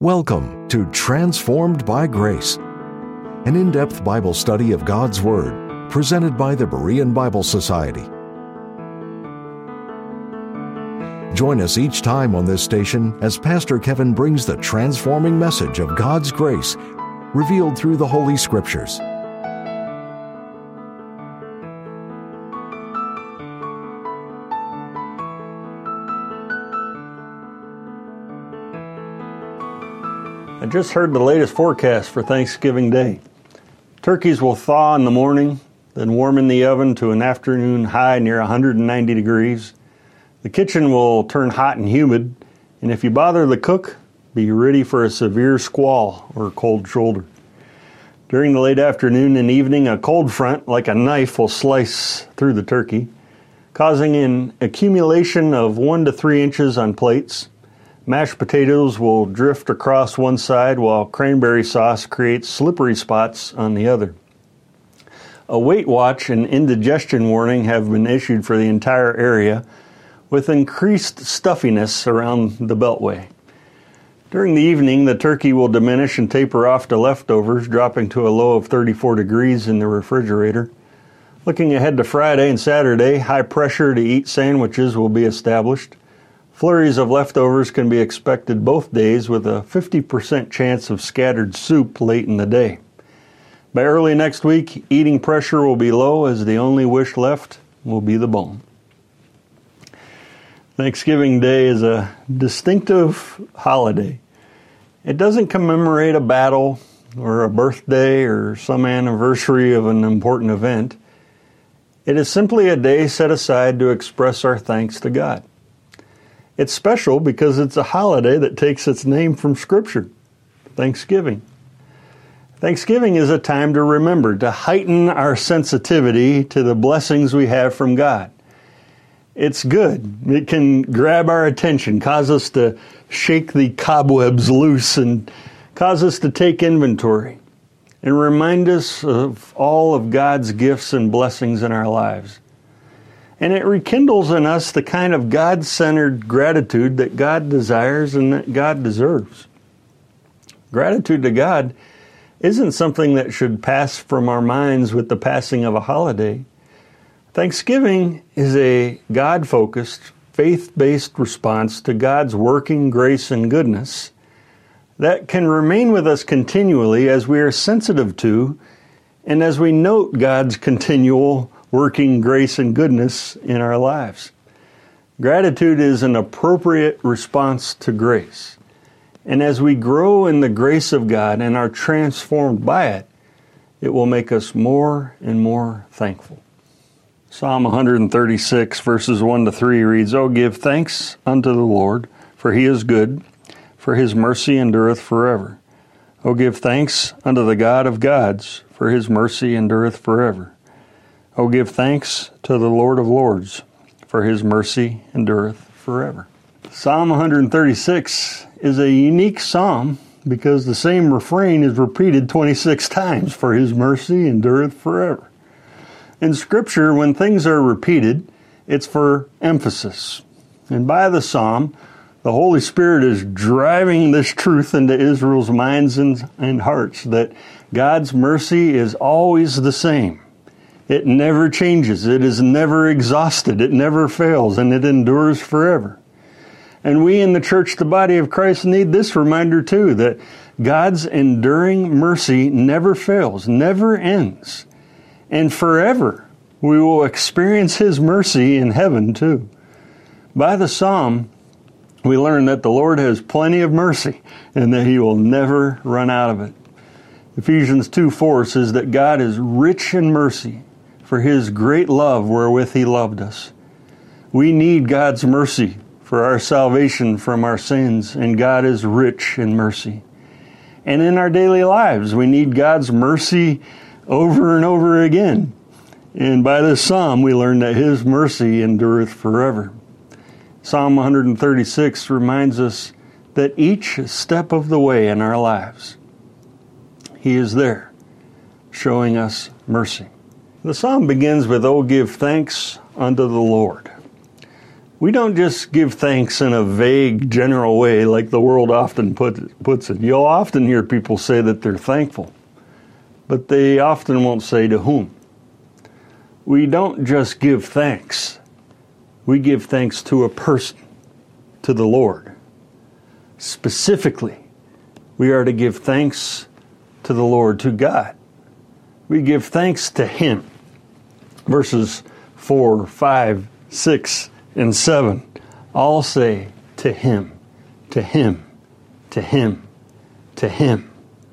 Welcome to Transformed by Grace, an in-depth Bible study of God's Word, presented by the Berean Bible Society. Join us each time on this station as Pastor Kevin brings the transforming message of God's grace revealed through the Holy Scriptures. I just heard the latest forecast for Thanksgiving Day. Turkeys will thaw in the morning, then warm in the oven to an afternoon high near 190 degrees. The kitchen will turn hot and humid, and if you bother the cook, be ready for a severe squall or cold shoulder. During the late afternoon and evening, a cold front, like a knife, will slice through the turkey, causing an accumulation of 1 to 3 inches on plates. Mashed potatoes will drift across one side while cranberry sauce creates slippery spots on the other. A weight watch and indigestion warning have been issued for the entire area, with increased stuffiness around the beltway. During the evening, the turkey will diminish and taper off to leftovers, dropping to a low of 34 degrees in the refrigerator. Looking ahead to Friday and Saturday, high pressure to eat sandwiches will be established. Flurries of leftovers can be expected both days, with a 50% chance of scattered soup late in the day. By early next week, eating pressure will be low, as the only wish left will be the bone. Thanksgiving Day is a distinctive holiday. It doesn't commemorate a battle or a birthday or some anniversary of an important event. It is simply a day set aside to express our thanks to God. It's special because it's a holiday that takes its name from Scripture, Thanksgiving. Thanksgiving is a time to remember, to heighten our sensitivity to the blessings we have from God. It's good. It can grab our attention, cause us to shake the cobwebs loose, and cause us to take inventory, and remind us of all of God's gifts and blessings in our lives. And it rekindles in us the kind of God-centered gratitude that God desires and that God deserves. Gratitude to God isn't something that should pass from our minds with the passing of a holiday. Thanksgiving is a God-focused, faith-based response to God's working grace and goodness that can remain with us continually as we are sensitive to and as we note God's continual working grace and goodness in our lives. Gratitude is an appropriate response to grace. And as we grow in the grace of God and are transformed by it, it will make us more and more thankful. Psalm 136, verses 1 to 3 reads, "O give thanks unto the Lord, for he is good, for his mercy endureth forever. O give thanks unto the God of gods, for his mercy endureth forever. O give thanks to the Lord of lords, for his mercy endureth forever." Psalm 136 is a unique psalm because the same refrain is repeated 26 times, for his mercy endureth forever. In Scripture, when things are repeated, it's for emphasis. And by the psalm, the Holy Spirit is driving this truth into Israel's minds and hearts, that God's mercy is always the same. It never changes. It is never exhausted. It never fails, and it endures forever. And we in the church, the body of Christ, need this reminder too, that God's enduring mercy never fails, never ends. And forever we will experience his mercy in heaven too. By the psalm, we learn that the Lord has plenty of mercy and that he will never run out of it. Ephesians 2:4 says that God is rich in mercy, for his great love wherewith he loved us. We need God's mercy for our salvation from our sins, and God is rich in mercy. And in our daily lives, we need God's mercy over and over again. And by this psalm, we learn that his mercy endureth forever. Psalm 136 reminds us that each step of the way in our lives, he is there, showing us mercy. The psalm begins with, "O give thanks unto the Lord." We don't just give thanks in a vague, general way like the world often puts it. You'll often hear people say that they're thankful, but they often won't say to whom. We don't just give thanks. We give thanks to a person, to the Lord. Specifically, we are to give thanks to the Lord, to God. We give thanks to Him. Verses 4, 5, 6, and 7 all say to Him, to Him, to Him, to Him.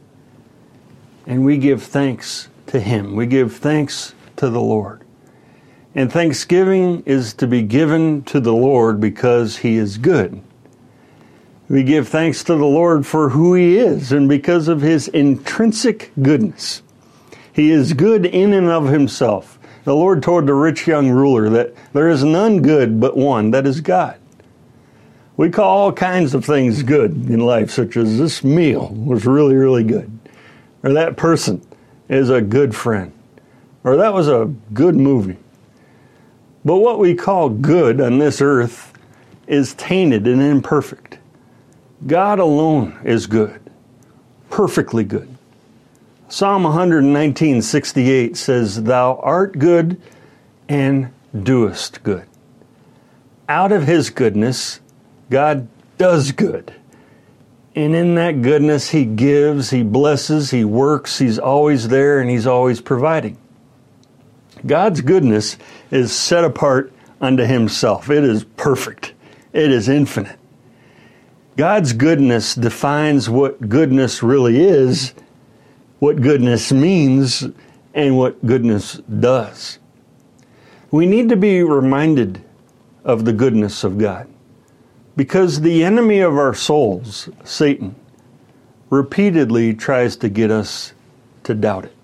And we give thanks to Him. We give thanks to the Lord. And thanksgiving is to be given to the Lord because He is good. We give thanks to the Lord for who He is and because of His intrinsic goodness. He is good in and of Himself. The Lord told the rich young ruler that there is none good but one, that is God. We call all kinds of things good in life, such as this meal was really, really good. Or that person is a good friend. Or that was a good movie. But what we call good on this earth is tainted and imperfect. God alone is good, perfectly good. Psalm 119:68 says, "Thou art good and doest good." Out of His goodness, God does good. And in that goodness, He gives, He blesses, He works, He's always there, and He's always providing. God's goodness is set apart unto Himself. It is perfect. It is infinite. God's goodness defines what goodness really is, what goodness means, and what goodness does. We need to be reminded of the goodness of God because the enemy of our souls, Satan, repeatedly tries to get us to doubt it.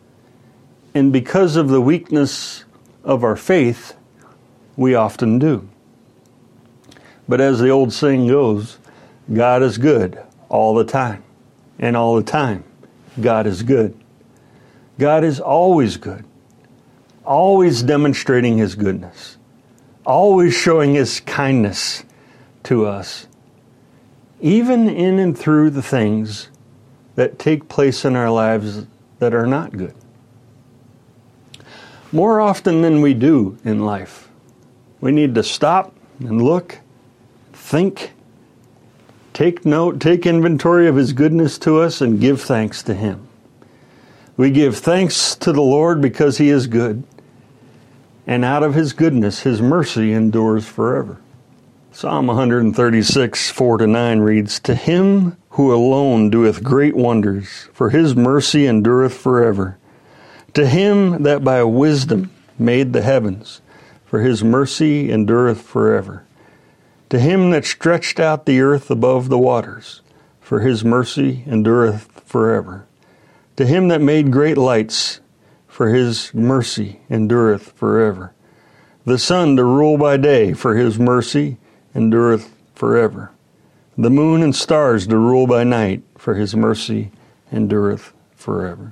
And because of the weakness of our faith, we often do. But as the old saying goes, God is good all the time, and all the time, God is good. God is always good, always demonstrating His goodness, always showing His kindness to us, even in and through the things that take place in our lives that are not good. More often than we do in life, we need to stop and look, think, take note, take inventory of His goodness to us, and give thanks to Him. We give thanks to the Lord because He is good, and out of His goodness, His mercy endures forever. Psalm 136, 4-9 reads, "To Him who alone doeth great wonders, for His mercy endureth forever. To Him that by wisdom made the heavens, for His mercy endureth forever. To Him that stretched out the earth above the waters, for His mercy endureth forever. To Him that made great lights, for His mercy endureth forever. The sun to rule by day, for His mercy endureth forever. The moon and stars to rule by night, for His mercy endureth forever."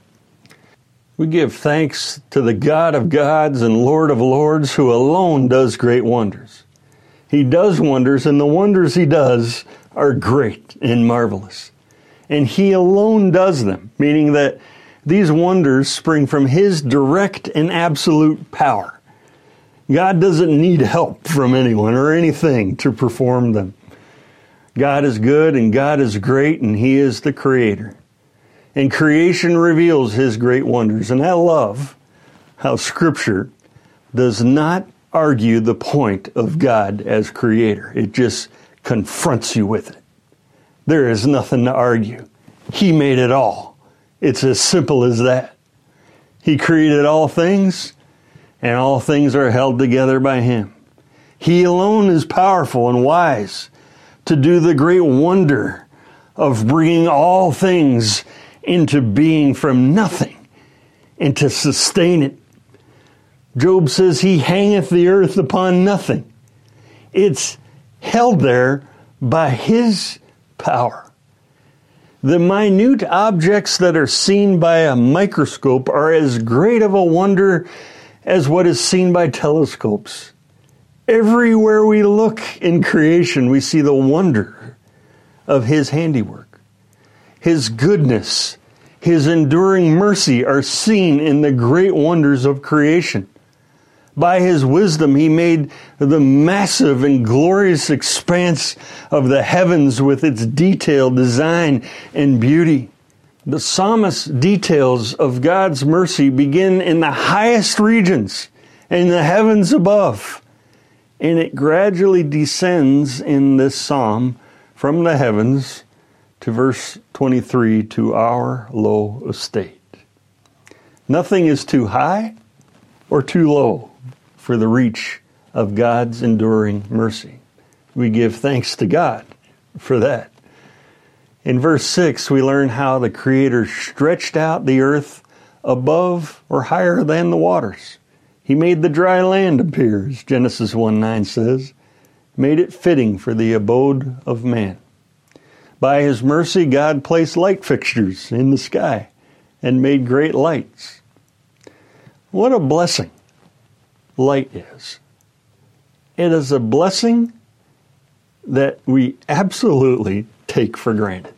We give thanks to the God of gods and Lord of lords, who alone does great wonders. He does wonders, and the wonders He does are great and marvelous. And He alone does them, meaning that these wonders spring from His direct and absolute power. God doesn't need help from anyone or anything to perform them. God is good and God is great, and He is the Creator. And creation reveals His great wonders. And I love how Scripture does not argue the point of God as Creator. It just confronts you with it. There is nothing to argue. He made it all. It's as simple as that. He created all things, and all things are held together by Him. He alone is powerful and wise to do the great wonder of bringing all things into being from nothing and to sustain it. Job says He hangeth the earth upon nothing. It's held there by His power. The minute objects that are seen by a microscope are as great of a wonder as what is seen by telescopes. Everywhere we look in creation, we see the wonder of His handiwork. His goodness, His enduring mercy are seen in the great wonders of creation. By His wisdom, He made the massive and glorious expanse of the heavens with its detailed design and beauty. The psalmist's details of God's mercy begin in the highest regions, in the heavens above, and it gradually descends in this psalm from the heavens to verse 23 to our low estate. Nothing is too high or too low for the reach of God's enduring mercy. We give thanks to God for that. In verse 6, we learn how the Creator stretched out the earth above or higher than the waters. He made the dry land appear, as Genesis 1:9 says, made it fitting for the abode of man. By His mercy, God placed light fixtures in the sky and made great lights. What a blessing light is. It is a blessing that we absolutely take for granted.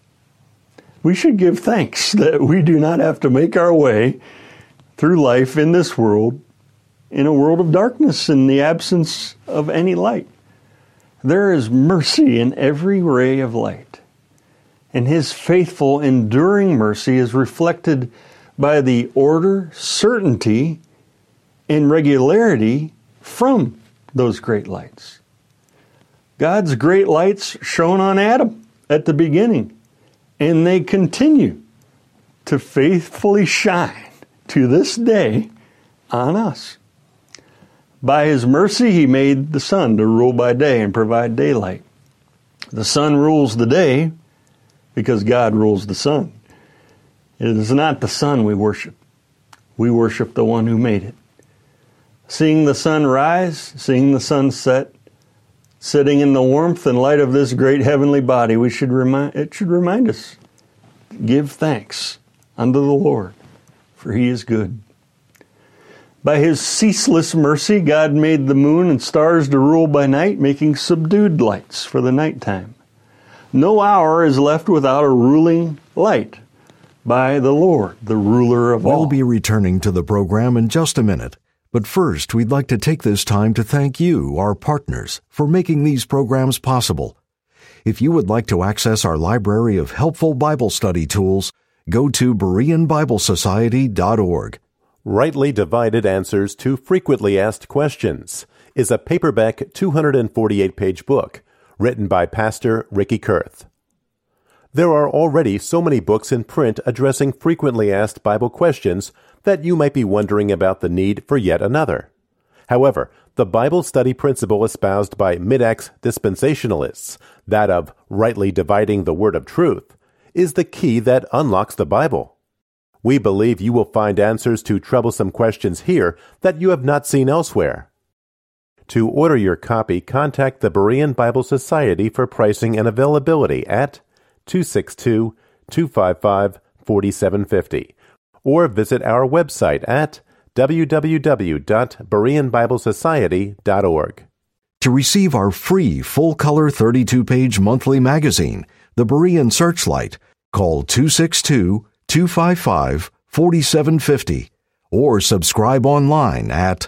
We should give thanks that we do not have to make our way through life in this world, in a world of darkness, in the absence of any light. There is mercy in every ray of light. And His faithful, enduring mercy is reflected by the order, certainty, and regularity from those great lights. God's great lights shone on Adam at the beginning, and they continue to faithfully shine to this day on us. By His mercy, He made the sun to rule by day and provide daylight. The sun rules the day because God rules the sun. It is not the sun we worship. We worship the one who made it. Seeing the sun rise, seeing the sun set, sitting in the warmth and light of this great heavenly body, it should remind us, give thanks unto the Lord, for He is good. By His ceaseless mercy, God made the moon and stars to rule by night, making subdued lights for the nighttime. No hour is left without a ruling light by the Lord, the ruler of all. We'll be returning to the program in just a minute. But first, we'd like to take this time to thank you, our partners, for making these programs possible. If you would like to access our library of helpful Bible study tools, go to BereanBibleSociety.org. Rightly Divided Answers to Frequently Asked Questions is a paperback 248-page book written by Pastor Ricky Kurth. There are already so many books in print addressing frequently asked Bible questions that you might be wondering about the need for yet another. However, the Bible study principle espoused by Mid-Acts dispensationalists, that of rightly dividing the word of truth, is the key that unlocks the Bible. We believe you will find answers to troublesome questions here that you have not seen elsewhere. To order your copy, contact the Berean Bible Society for pricing and availability at 262-255-4750, or visit our website at www.BereanBibleSociety.org. To receive our free full-color 32-page monthly magazine, The Berean Searchlight, call 262-255-4750 or subscribe online at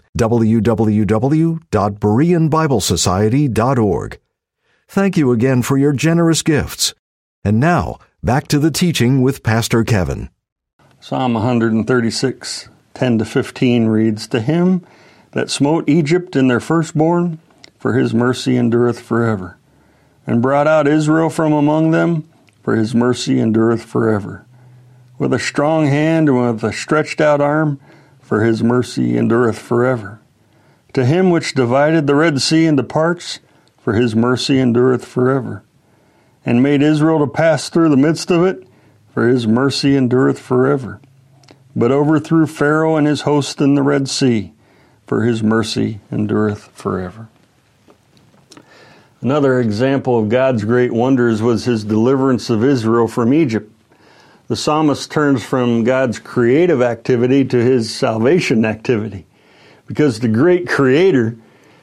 www.BereanBibleSociety.org. Thank you again for your generous gifts. And now, back to the teaching with Pastor Kevin. Psalm 136, 10-15 reads, To Him that smote Egypt in their firstborn, for His mercy endureth forever, and brought out Israel from among them, for His mercy endureth forever. With a strong hand and with a stretched out arm, for His mercy endureth forever. To Him which divided the Red Sea into parts, for His mercy endureth forever, and made Israel to pass through the midst of it, for His mercy endureth forever. But overthrew Pharaoh and his host in the Red Sea, for His mercy endureth forever. Another example of God's great wonders was His deliverance of Israel from Egypt. The psalmist turns from God's creative activity to His salvation activity, because the great Creator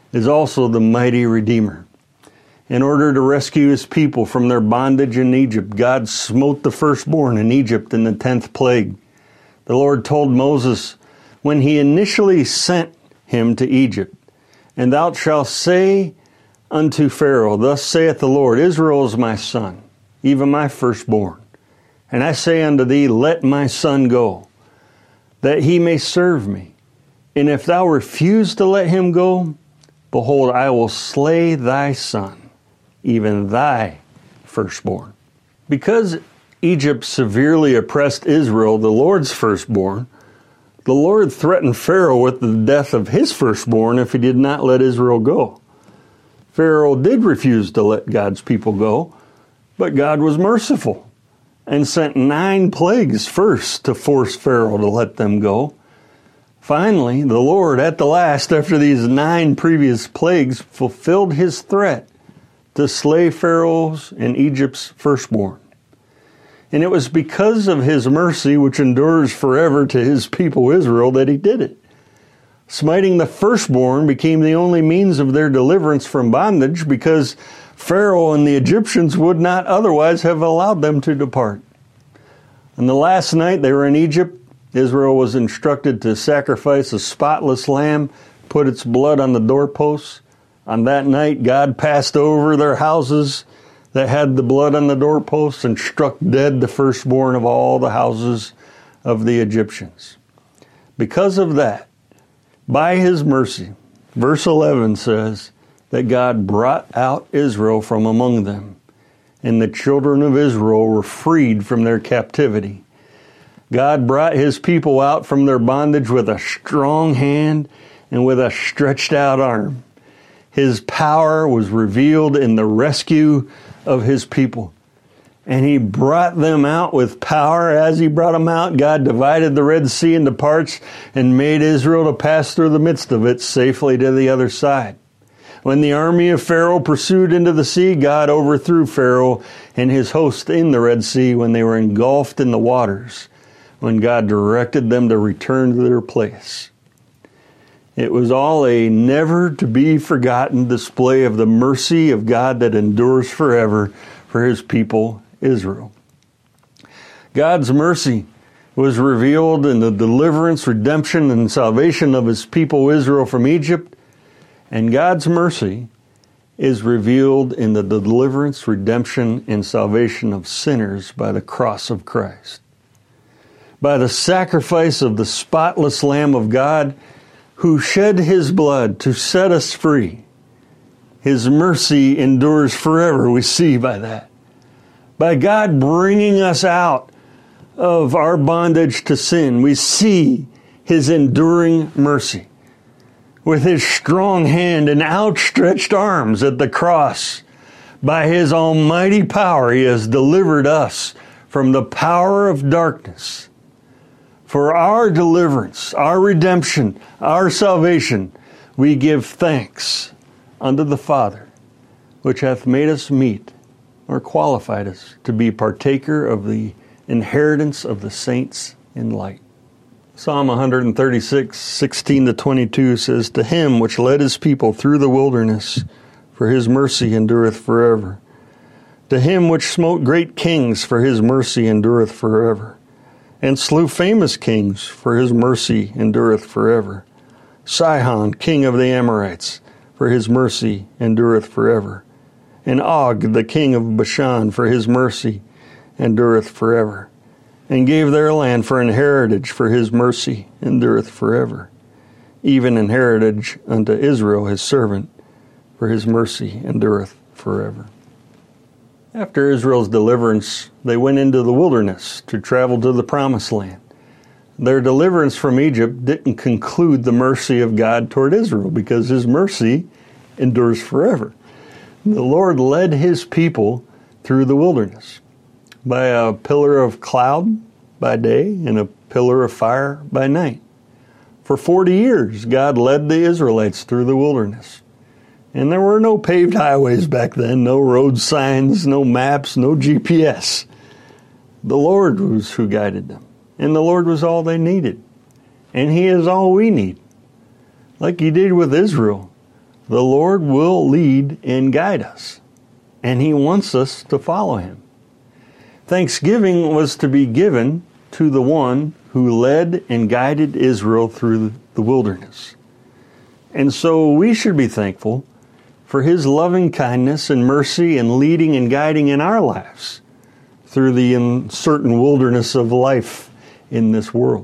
is also the mighty Redeemer. In order to rescue his people from their bondage in Egypt, God smote the firstborn in Egypt in the 10th plague. The Lord told Moses when he initially sent him to Egypt, "And thou shalt say unto Pharaoh, Thus saith the Lord, Israel is my son, even my firstborn. And I say unto thee, Let my son go, that he may serve me. And if thou refuse to let him go, behold, I will slay thy son, even thy firstborn." Because Egypt severely oppressed Israel, the Lord's firstborn, the Lord threatened Pharaoh with the death of his firstborn if he did not let Israel go. Pharaoh did refuse to let God's people go, but God was merciful and sent 9 plagues first to force Pharaoh to let them go. Finally, the Lord, at the last, after these 9 previous plagues, fulfilled his threat to slay Pharaoh's and Egypt's firstborn. And it was because of his mercy, which endures forever to his people Israel, that he did it. Smiting the firstborn became the only means of their deliverance from bondage, because Pharaoh and the Egyptians would not otherwise have allowed them to depart. On the last night they were in Egypt, Israel was instructed to sacrifice a spotless lamb, put its blood on the doorposts. On that night, God passed over their houses that had the blood on the doorposts and struck dead the firstborn of all the houses of the Egyptians. Because of that, by his mercy, verse 11 says that God brought out Israel from among them, and the children of Israel were freed from their captivity. God brought his people out from their bondage with a strong hand and with a stretched out arm. His power was revealed in the rescue of his people. And he brought them out with power. As he brought them out, God divided the Red Sea into parts and made Israel to pass through the midst of it safely to the other side. When the army of Pharaoh pursued into the sea, God overthrew Pharaoh and his host in the Red Sea when they were engulfed in the waters, when God directed them to return to their place. It was all a never-to-be-forgotten display of the mercy of God that endures forever for his people, Israel. God's mercy was revealed in the deliverance, redemption, and salvation of his people, Israel, from Egypt. And God's mercy is revealed in the deliverance, redemption, and salvation of sinners by the cross of Christ. By the sacrifice of the spotless Lamb of God, who shed his blood to set us free. His mercy endures forever, we see by that. By God bringing us out of our bondage to sin, we see his enduring mercy. With his strong hand and outstretched arms at the cross, by his almighty power, he has delivered us from the power of darkness. For our deliverance, our redemption, our salvation, we give thanks unto the Father, which hath made us meet, or qualified us to be partaker of the inheritance of the saints in light. Psalm 136, 16-22 says, To him which led his people through the wilderness, for his mercy endureth forever. To him which smote great kings, for his mercy endureth forever. And slew famous kings, for his mercy endureth forever. Sihon, king of the Amorites, for his mercy endureth forever. And Og, the king of Bashan, for his mercy endureth forever. And gave their land for an heritage, for his mercy endureth forever. Even an heritage unto Israel his servant, for his mercy endureth forever. After Israel's deliverance, they went into the wilderness to travel to the Promised Land. Their deliverance from Egypt didn't conclude the mercy of God toward Israel, because his mercy endures forever. The Lord led his people through the wilderness by a pillar of cloud by day and a pillar of fire by night. For 40 years, God led the Israelites through the wilderness. And there were no paved highways back then, no road signs, no maps, no GPS. The Lord was who guided them. And the Lord was all they needed. And he is all we need. Like he did with Israel, the Lord will lead and guide us, and He wants us to follow Him. Thanksgiving was to be given to the one who led and guided Israel through the wilderness. And so we should be thankful for His loving kindness and mercy and leading and guiding in our lives through the uncertain wilderness of life in this world.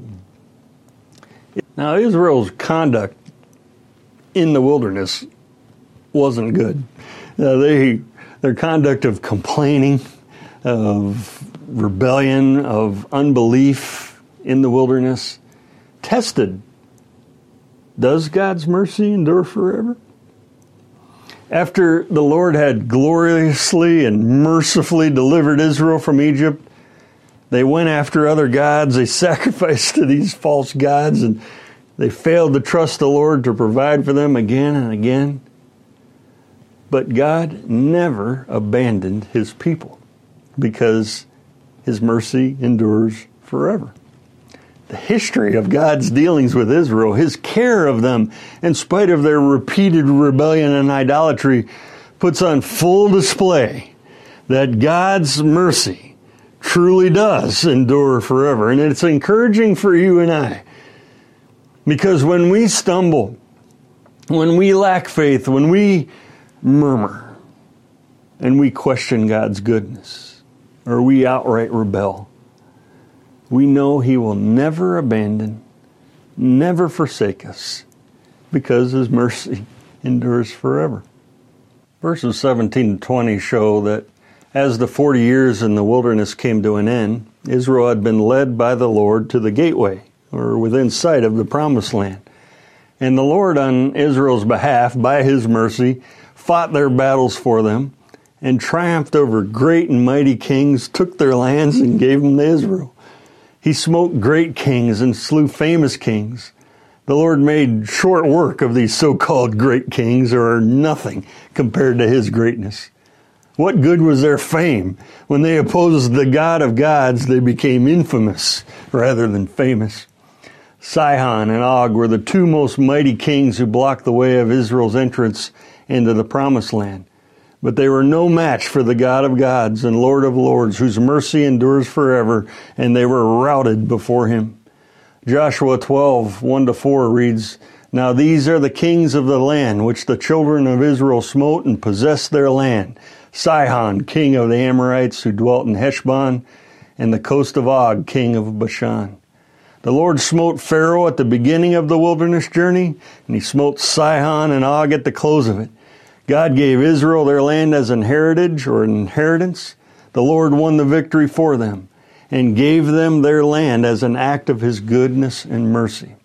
Now, Israel's conduct in the wilderness wasn't good. Their conduct of complaining, of rebellion, of unbelief in the wilderness tested, does God's mercy endure forever? After the Lord had gloriously and mercifully delivered Israel from Egypt, they went after other gods. They sacrificed to these false gods, and they failed to trust the Lord to provide for them again and again. But God never abandoned His people because His mercy endures forever. The history of God's dealings with Israel, His care of them in spite of their repeated rebellion and idolatry, puts on full display that God's mercy truly does endure forever. And it's encouraging for you and I, because when we stumble, when we lack faith, when we murmur, and we question God's goodness, or we outright rebel, we know He will never abandon, never forsake us, because His mercy endures forever. Verses 17 to 20 show that as the 40 years in the wilderness came to an end, Israel had been led by the Lord to the gateway, or within sight of the promised land. And the Lord, on Israel's behalf, by His mercy, fought their battles for them, and triumphed over great and mighty kings, took their lands, and gave them to Israel. He smote great kings and slew famous kings. The Lord made short work of these so-called great kings, who are nothing compared to His greatness. What good was their fame? When they opposed the God of gods, they became infamous rather than famous. Sihon and Og were the two most mighty kings who blocked the way of Israel's entrance into the promised land. But they were no match for the God of gods and Lord of lords, whose mercy endures forever, and they were routed before Him. Joshua 12, 1-4 reads, "Now these are the kings of the land which the children of Israel smote and possessed their land. Sihon, king of the Amorites, who dwelt in Heshbon, and the coast of Og, king of Bashan. The Lord smote Pharaoh at the beginning of the wilderness journey, and He smote Sihon and Og at the close of it. God gave Israel their land as an heritage or an inheritance. The Lord won the victory for them and gave them their land as an act of His goodness and mercy."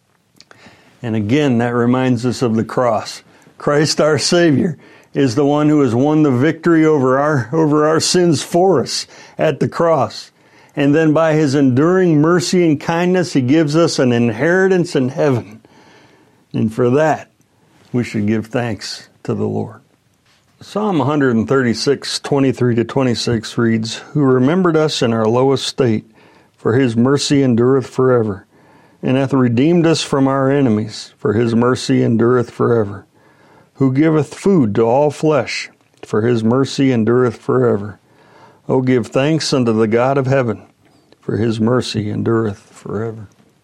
And again, that reminds us of the cross. Christ, our Savior, is the one who has won the victory over our sins for us at the cross. And then by His enduring mercy and kindness, He gives us an inheritance in heaven. And for that, we should give thanks to the Lord. Psalm 136, 23-26 reads, "Who remembered us in our lowest state, for His mercy endureth forever, and hath redeemed us from our enemies, for His mercy endureth forever. Who giveth food to all flesh, for His mercy endureth forever. O give thanks unto the God of heaven, for His mercy endureth forever."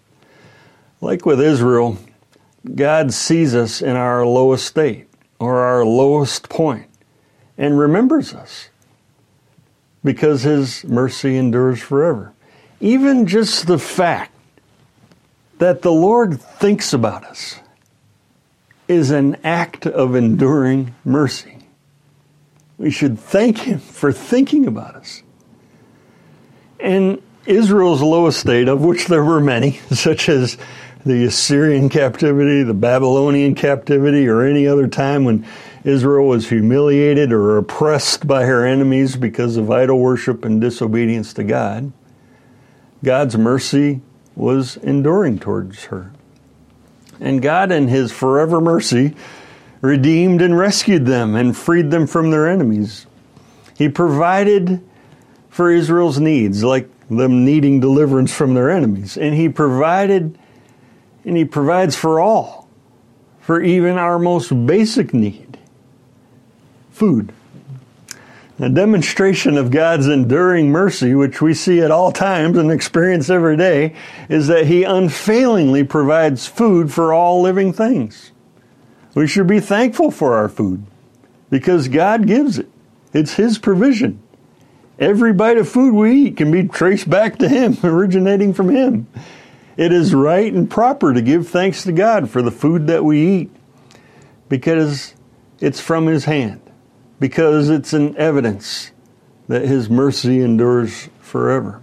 Like with Israel, God sees us in our lowest state, or our lowest point, and remembers us, because His mercy endures forever. Even just the fact that the Lord thinks about us is an act of enduring mercy. We should thank Him for thinking about us. And Israel's lowest state, of which there were many, such as the Assyrian captivity, the Babylonian captivity, or any other time when Israel was humiliated or oppressed by her enemies because of idol worship and disobedience to God, God's mercy was enduring towards her. And God, in His forever mercy, redeemed and rescued them and freed them from their enemies. He provided for Israel's needs, like them needing deliverance from their enemies. And He provides for all, for even our most basic need, food. A demonstration of God's enduring mercy, which we see at all times and experience every day, is that He unfailingly provides food for all living things. We should be thankful for our food because God gives it. It's His provision. Every bite of food we eat can be traced back to Him, originating from Him. It is right and proper to give thanks to God for the food that we eat because it's from His hand, because it's an evidence that His mercy endures forever.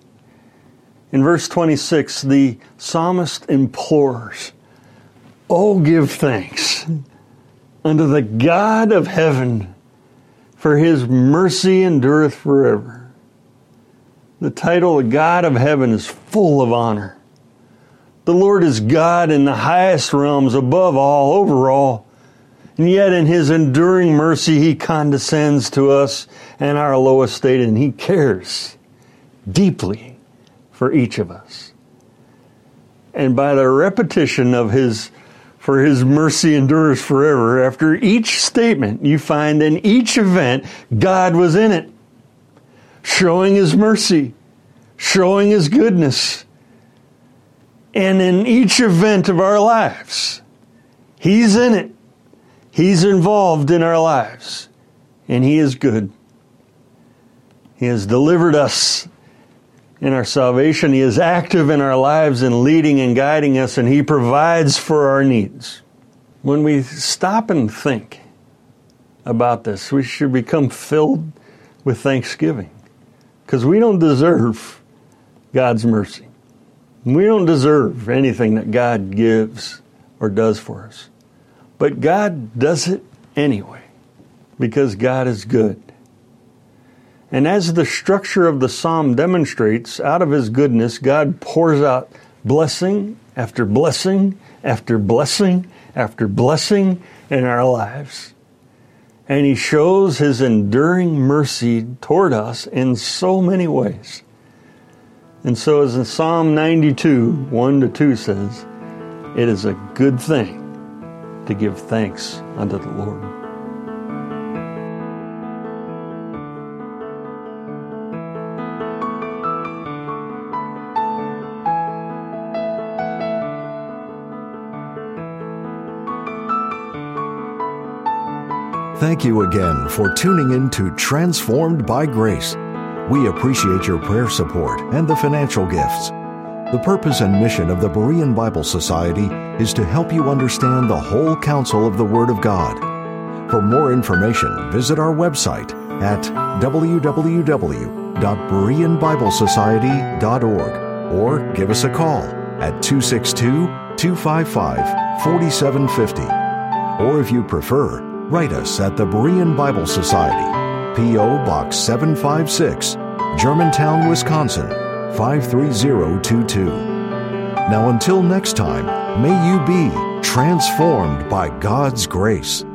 In verse 26, the psalmist implores, "Oh, give thanks unto the God of heaven, for His mercy endureth forever." The title, "The God of Heaven," is full of honor. The Lord is God in the highest realms, above all, over all. And yet in His enduring mercy, He condescends to us and our low estate, and He cares deeply for each of us. And by the repetition of "for His mercy endures forever," after each statement, you find in each event, God was in it, showing His mercy, showing His goodness. And in each event of our lives, He's in it. He's involved in our lives. And He is good. He has delivered us in our salvation. He is active in our lives in leading and guiding us, and He provides for our needs. When we stop and think about this, we should become filled with thanksgiving, because we don't deserve God's mercy. We don't deserve anything that God gives or does for us. But God does it anyway, because God is good. And as the structure of the psalm demonstrates, out of His goodness, God pours out blessing after blessing after blessing after blessing in our lives. And He shows His enduring mercy toward us in so many ways. And so as in Psalm 92, 1-2 says, it is a good thing to give thanks unto the Lord. Thank you again for tuning in to Transformed by Grace. We appreciate your prayer support and the financial gifts. The purpose and mission of the Berean Bible Society is to help you understand the whole counsel of the Word of God. For more information, visit our website at www.bereanbiblesociety.org or give us a call at 262-255-4750. Or if you prefer, write us at the Berean Bible Society, P.O. Box 756, Germantown, Wisconsin, 53022. Now until next time, may you be transformed by God's grace.